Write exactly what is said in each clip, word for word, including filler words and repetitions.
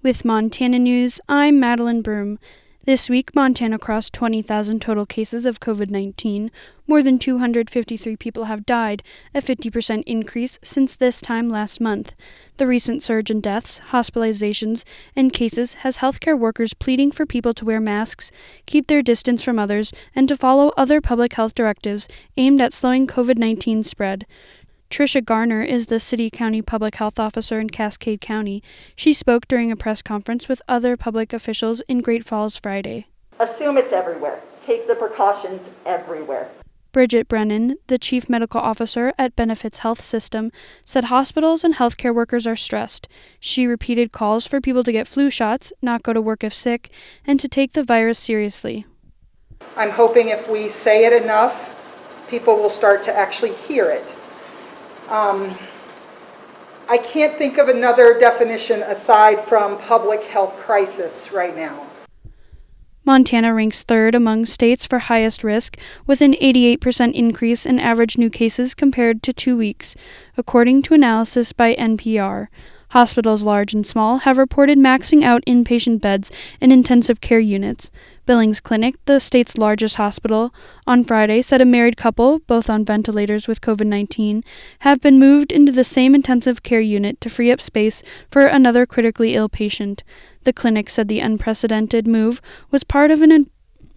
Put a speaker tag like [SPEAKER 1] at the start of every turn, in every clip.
[SPEAKER 1] With Montana News, I'm Madeline Broom. This week, Montana crossed twenty thousand total cases of covid nineteen. More than two hundred fifty-three people have died, a fifty percent increase since this time last month. The recent surge in deaths, hospitalizations, and cases has healthcare workers pleading for people to wear masks, keep their distance from others, and to follow other public health directives aimed at slowing covid nineteen spread. Tricia Garner is the City-County Public Health Officer in Cascade County. She spoke during a press conference with other public officials in Great Falls Friday.
[SPEAKER 2] Assume it's everywhere. Take the precautions everywhere.
[SPEAKER 1] Bridget Brennan, the Chief Medical Officer at Benefits Health System, said hospitals and healthcare workers are stressed. She repeated calls for people to get flu shots, not go to work if sick, and to take the virus seriously.
[SPEAKER 3] I'm hoping if we say it enough, people will start to actually hear it. Um, I can't think of another definition aside from public health crisis right now.
[SPEAKER 1] Montana ranks third among states for highest risk, with an eighty-eight percent increase in average new cases compared to two weeks, according to analysis by N P R. Hospitals large and small have reported maxing out inpatient beds in intensive care units. Billings Clinic, the state's largest hospital, on Friday said a married couple, both on ventilators with covid nineteen, have been moved into the same intensive care unit to free up space for another critically ill patient. The clinic said the unprecedented move was part of an in-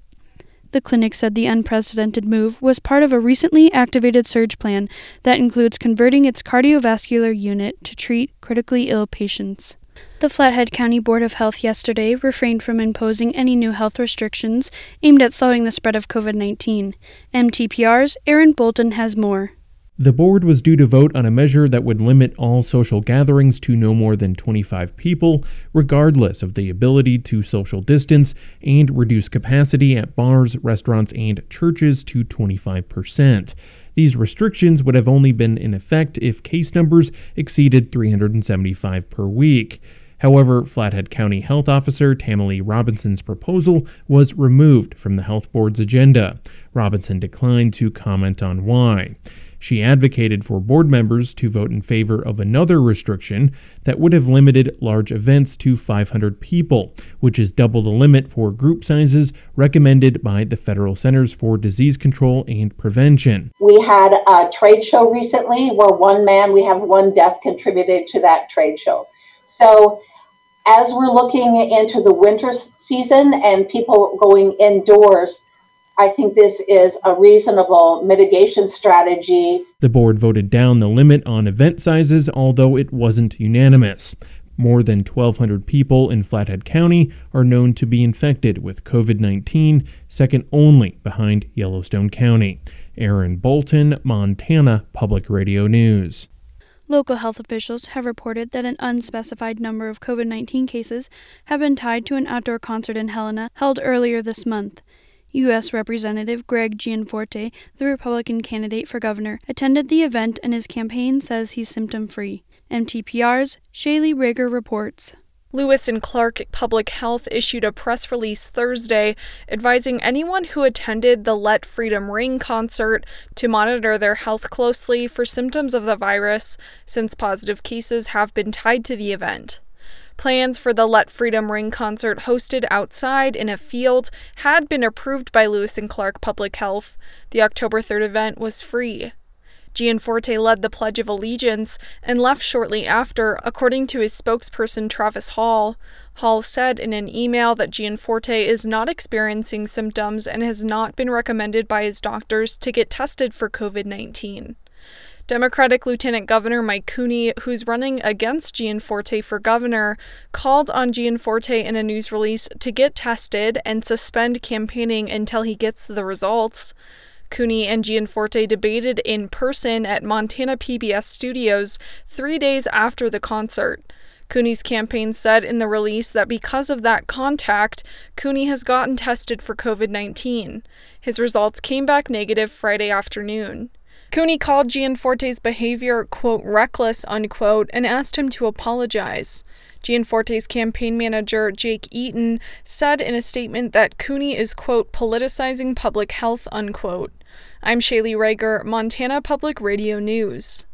[SPEAKER 1] The clinic said the unprecedented move was part of a recently activated surge plan that includes converting its cardiovascular unit to treat critically ill patients. The Flathead County Board of Health yesterday refrained from imposing any new health restrictions aimed at slowing the spread of covid nineteen. M T P R's Aaron Bolton has more.
[SPEAKER 4] The board was due to vote on a measure that would limit all social gatherings to no more than twenty-five people, regardless of the ability to social distance, and reduce capacity at bars, restaurants, and churches to twenty-five percent. These restrictions would have only been in effect if case numbers exceeded three hundred seventy-five per week. However, Flathead County Health Officer Tamilee Robinson's proposal was removed from the health board's agenda. Robinson declined to comment on why. She advocated for board members to vote in favor of another restriction that would have limited large events to five hundred people, which is double the limit for group sizes recommended by the Federal Centers for Disease Control and Prevention.
[SPEAKER 5] We had a trade show recently where one man, we have one death contributed to that trade show. So as we're looking into the winter season and people going indoors, I think this is a reasonable mitigation strategy.
[SPEAKER 4] The board voted down the limit on event sizes, although it wasn't unanimous. More than twelve hundred people in Flathead County are known to be infected with covid nineteen, second only behind Yellowstone County. Aaron Bolton, Montana Public Radio News.
[SPEAKER 1] Local health officials have reported that an unspecified number of covid nineteen cases have been tied to an outdoor concert in Helena held earlier this month. U S Representative Greg Gianforte, the Republican candidate for governor, attended the event and his campaign says he's symptom-free. M T P R's Shaylee Rager reports.
[SPEAKER 6] Lewis and Clark Public Health issued a press release Thursday advising anyone who attended the Let Freedom Ring concert to monitor their health closely for symptoms of the virus, since positive cases have been tied to the event. Plans for the Let Freedom Ring concert hosted outside in a field had been approved by Lewis and Clark Public Health. The October third event was free. Gianforte led the Pledge of Allegiance and left shortly after, according to his spokesperson Travis Hall. Hall said in an email that Gianforte is not experiencing symptoms and has not been recommended by his doctors to get tested for covid nineteen. Democratic Lieutenant Governor Mike Cooney, who's running against Gianforte for governor, called on Gianforte in a news release to get tested and suspend campaigning until he gets the results. Cooney and Gianforte debated in person at Montana P B S studios three days after the concert. Cooney's campaign said in the release that because of that contact, Cooney has gotten tested for covid nineteen. His results came back negative Friday afternoon. Cooney called Gianforte's behavior, quote, reckless, unquote, and asked him to apologize. Gianforte's campaign manager, Jake Eaton, said in a statement that Cooney is, quote, politicizing public health, unquote. I'm Shaylee Rager, Montana Public Radio News.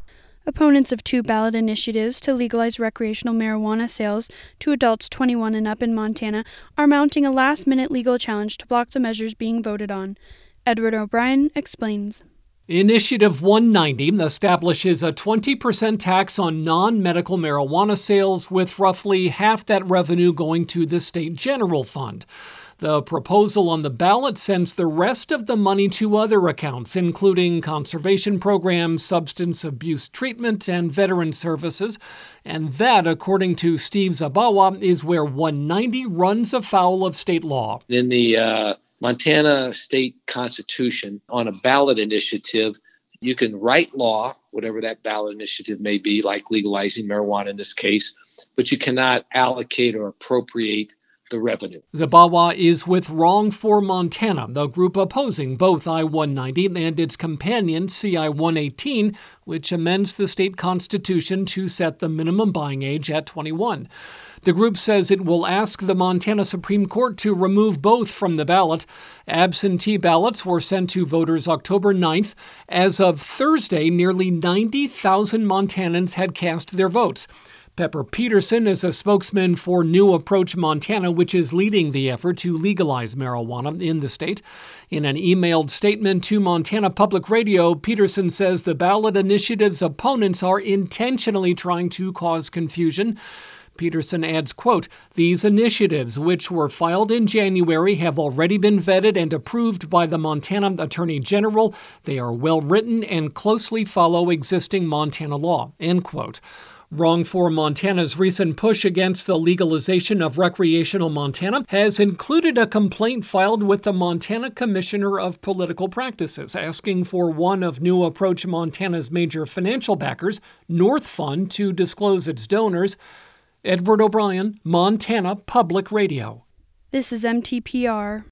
[SPEAKER 1] Opponents of two ballot initiatives to legalize recreational marijuana sales to adults twenty-one and up in Montana are mounting a last-minute legal challenge to block the measures being voted on. Edward O'Brien explains.
[SPEAKER 7] Initiative one ninety establishes a twenty percent tax on non-medical marijuana sales, with roughly half that revenue going to the state general fund. The proposal on the ballot sends the rest of the money to other accounts, including conservation programs, substance abuse treatment, and veteran services. And that, according to Steve Zabawa, is where one ninety runs afoul of state law.
[SPEAKER 8] In the uh, Montana state constitution, on a ballot initiative, you can write law, whatever that ballot initiative may be, like legalizing marijuana in this case, but you cannot allocate or appropriate the revenue.
[SPEAKER 7] Zabawa is with Wrong for Montana, the group opposing both I one ninety and its companion C I one eighteen, which amends the state constitution to set the minimum buying age at twenty-one. The group says it will ask the Montana Supreme Court to remove both from the ballot. Absentee ballots were sent to voters October ninth. As of Thursday, nearly ninety thousand Montanans had cast their votes. Pepper Peterson is a spokesman for New Approach Montana, which is leading the effort to legalize marijuana in the state. In an emailed statement to Montana Public Radio, Peterson says the ballot initiative's opponents are intentionally trying to cause confusion. Peterson adds, quote, "These initiatives, which were filed in January, have already been vetted and approved by the Montana Attorney General. They are well written and closely follow existing Montana law," end quote. Wrong for Montana's recent push against the legalization of recreational Montana has included a complaint filed with the Montana Commissioner of Political Practices, asking for one of New Approach Montana's major financial backers, North Fund, to disclose its donors. Edward O'Brien, Montana Public Radio.
[SPEAKER 1] This is M T P R.